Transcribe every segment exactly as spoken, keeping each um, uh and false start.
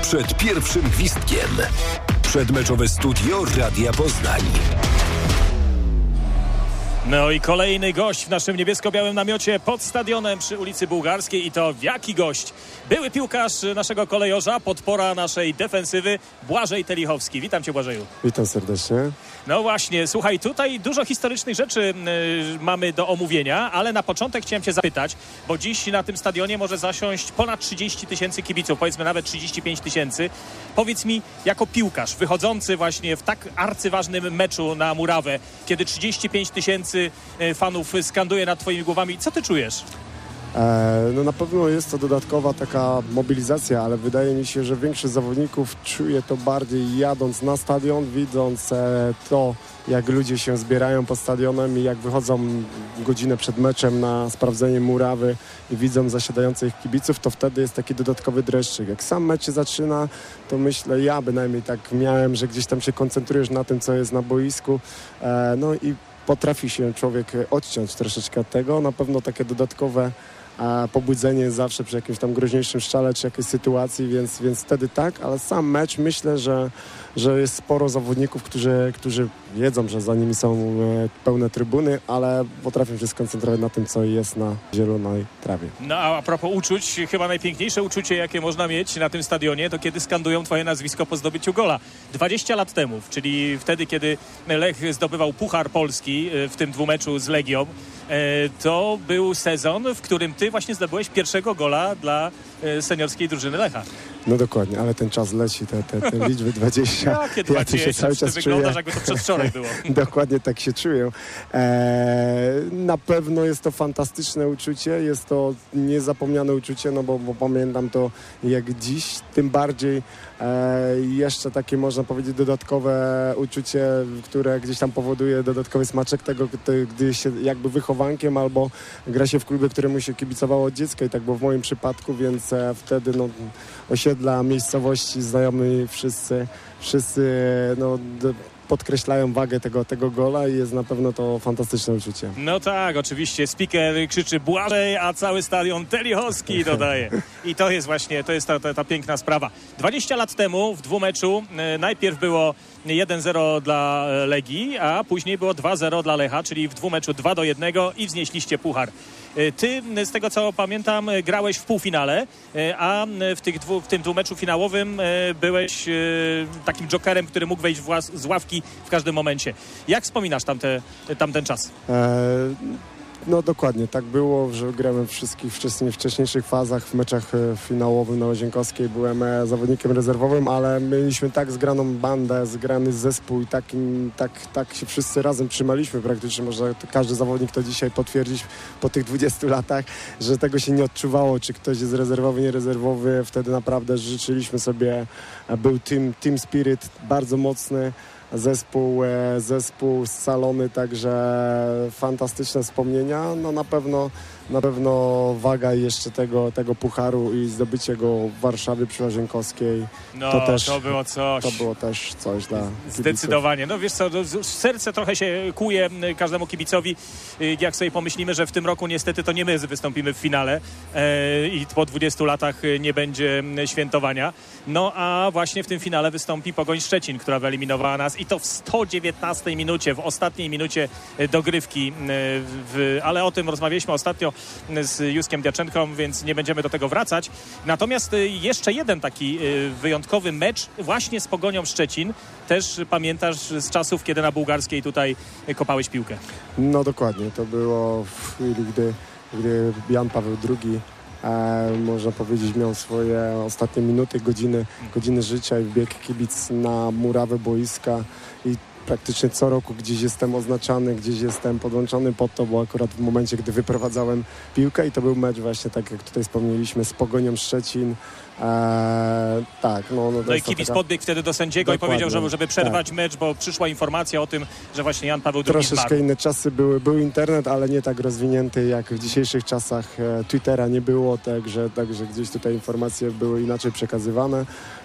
przed pierwszym gwizdkiem. Przedmeczowe studio Radia Poznań. No i kolejny gość w naszym niebiesko-białym namiocie pod stadionem przy ulicy Bułgarskiej. I to jaki gość? Były piłkarz naszego kolejorza, podpora naszej defensywy, Błażej Telichowski. Witam cię, Błażeju. Witam serdecznie. No właśnie, słuchaj, tutaj dużo historycznych rzeczy y, mamy do omówienia, ale na początek chciałem cię zapytać, bo dziś na tym stadionie może zasiąść ponad trzydzieści tysięcy kibiców, powiedzmy nawet trzydzieści pięć tysięcy. Powiedz mi, jako piłkarz wychodzący właśnie w tak arcyważnym meczu na murawę, kiedy trzydzieści pięć tysięcy fanów skanduje nad twoimi głowami, co ty czujesz? No na pewno jest to dodatkowa taka mobilizacja, ale wydaje mi się, że większość zawodników czuje to bardziej jadąc na stadion, widząc to, jak ludzie się zbierają pod stadionem i jak wychodzą godzinę przed meczem na sprawdzenie murawy i widzą zasiadających kibiców, to wtedy jest taki dodatkowy dreszczyk. Jak sam mecz się zaczyna, to myślę, ja bynajmniej tak miałem, że gdzieś tam się koncentrujesz na tym, co jest na boisku, no i potrafi się człowiek odciąć troszeczkę od tego. Na pewno takie dodatkowe a pobudzenie jest zawsze przy jakimś tam groźniejszym strzale czy jakiejś sytuacji, więc, więc wtedy tak, ale sam mecz myślę, że, że jest sporo zawodników, którzy, którzy wiedzą, że za nimi są pełne trybuny, ale potrafią się skoncentrować na tym, co jest na zielonej trawie. No a a propos uczuć, chyba najpiękniejsze uczucie, jakie można mieć na tym stadionie, to kiedy skandują twoje nazwisko po zdobyciu gola. dwadzieścia lat temu, czyli wtedy, kiedy Lech zdobywał Puchar Polski w tym dwumeczu z Legią, to był sezon, w którym ty właśnie zdobyłeś pierwszego gola dla seniorskiej drużyny Lecha. No dokładnie, ale ten czas leci, te, te, te liczby dwadzieścia. Jakie dwadzieścia? Ja się cały czas wyglądasz, jakby to przedwczoraj było. Dokładnie tak się czuję. Eee, na pewno jest to fantastyczne uczucie, jest to niezapomniane uczucie, no bo, bo pamiętam to jak dziś, tym bardziej eee, jeszcze takie, można powiedzieć, dodatkowe uczucie, które gdzieś tam powoduje dodatkowy smaczek tego, gdy się jakby wychowankiem albo gra się w klubie, któremu się kibicowało od dziecka i tak było w moim przypadku, więc e, wtedy no, osiedla, miejscowości, znajomi, wszyscy, wszyscy no, d- podkreślają wagę tego, tego gola i jest na pewno to fantastyczne uczucie. No tak, oczywiście. Speaker krzyczy Błażej, a cały stadion Telichowski dodaje. I to jest właśnie, to jest ta, ta, ta piękna sprawa. dwadzieścia lat temu w dwumeczu e, najpierw było jeden zero dla Legii, a później było dwa zero dla Lecha, czyli w dwumeczu dwa do jednego i wznieśliście puchar. Ty, z tego co pamiętam, grałeś w półfinale, a w, tych dwu, w tym dwumeczu finałowym byłeś takim jokerem, który mógł wejść w łaz, z ławki w każdym momencie. Jak wspominasz tamte, tamten czas? Eee... No dokładnie, tak było, że grałem w wszystkich wcześniej, wcześniejszych fazach, w meczach finałowym na Łazienkowskiej byłem zawodnikiem rezerwowym, ale mieliśmy tak zgraną bandę, zgrany zespół i tak, tak, tak się wszyscy razem trzymaliśmy praktycznie, może każdy zawodnik to dzisiaj potwierdzić po tych dwudziestu latach, że tego się nie odczuwało, czy ktoś jest rezerwowy, nierezerwowy, wtedy naprawdę życzyliśmy sobie, był team, team spirit bardzo mocny. Zespół, zespół scalony, także fantastyczne wspomnienia. No na pewno, na pewno waga jeszcze tego, tego pucharu i zdobycie go w Warszawie przy Łazienkowskiej. No to, też, to było coś. To było też coś dla kibiców. Zdecydowanie. No wiesz co, serce trochę się kłuje każdemu kibicowi, jak sobie pomyślimy, że w tym roku niestety to nie my wystąpimy w finale e, i po dwudziestu latach nie będzie świętowania. No a właśnie w tym finale wystąpi Pogoń Szczecin, która wyeliminowała nas i to w sto dziewiętnastej minucie, w ostatniej minucie dogrywki. W, ale o tym rozmawialiśmy ostatnio z Józkiem Diaczenką, więc nie będziemy do tego wracać. Natomiast jeszcze jeden taki wyjątkowy mecz właśnie z Pogonią Szczecin. Też pamiętasz z czasów, kiedy na Bułgarskiej tutaj kopałeś piłkę? No dokładnie, to było w chwili, gdy, gdy Jan Paweł drugi E, można powiedzieć, miał swoje ostatnie minuty, godziny, godziny życia i wbiegł kibic na murawę boiska i praktycznie co roku gdzieś jestem oznaczany, gdzieś jestem podłączony pod to, bo akurat w momencie, gdy wyprowadzałem piłkę i to był mecz właśnie, tak jak tutaj wspomnieliśmy, z Pogonią Szczecin. Eee, tak, no, no, no i kibic taka... podbiegł wtedy do sędziego Dokładnie. i powiedział, żeby, żeby przerwać tak. mecz, bo przyszła informacja o tym, że właśnie Jan Paweł drugi Troszeczkę zmarł. inne czasy były. Był internet, ale nie tak rozwinięty jak w dzisiejszych czasach. E, Twittera nie było, także, także gdzieś tutaj informacje były inaczej przekazywane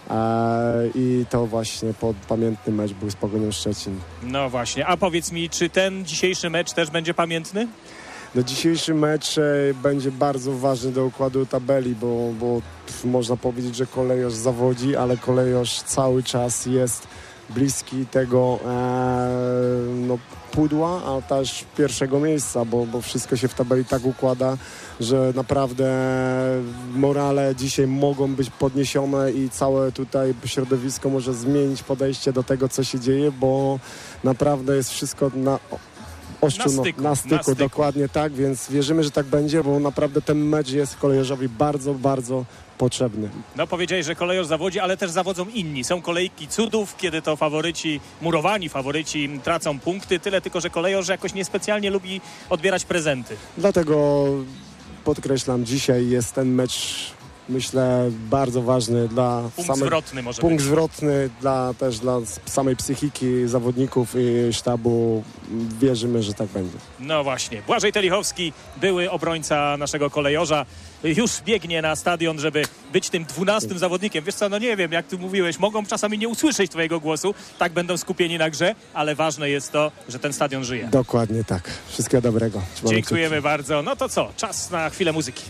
e, i to właśnie pod pamiętny mecz był z Pogonią Szczecin. No właśnie, a powiedz mi, czy ten dzisiejszy mecz też będzie pamiętny? No, dzisiejszy mecz e, będzie bardzo ważny do układu tabeli, bo, bo pff, można powiedzieć, że Kolejorz zawodzi, ale Kolejorz cały czas jest bliski tego e, no, pudła, a też pierwszego miejsca, bo, bo wszystko się w tabeli tak układa, że naprawdę morale dzisiaj mogą być podniesione i całe tutaj środowisko może zmienić podejście do tego, co się dzieje, bo naprawdę jest wszystko na ostrzu, Na styku, no, na styku, na styku. dokładnie tak, więc wierzymy, że tak będzie, bo naprawdę ten mecz jest Kolejorzowi bardzo, bardzo potrzebny. No powiedziałeś, że Kolejorz zawodzi, ale też zawodzą inni. Są kolejki cudów, kiedy to faworyci, murowani faworyci tracą punkty. Tyle tylko, że Kolejorz jakoś niespecjalnie lubi odbierać prezenty. Dlatego podkreślam, dzisiaj jest ten mecz, myślę, bardzo ważny dla Punkt samej, zwrotny może punkt być. zwrotny dla, też dla samej psychiki zawodników i sztabu. Wierzymy, że tak będzie. No właśnie. Błażej Telichowski, były obrońca naszego Kolejorza, już biegnie na stadion, żeby być tym dwunastym zawodnikiem. Wiesz co, no nie wiem, jak ty mówiłeś, mogą czasami nie usłyszeć twojego głosu, tak będą skupieni na grze, ale ważne jest to, że ten stadion żyje. Dokładnie tak. Wszystkiego dobrego. Trzymamy Dziękujemy bardzo. No to co? Czas na chwilę muzyki.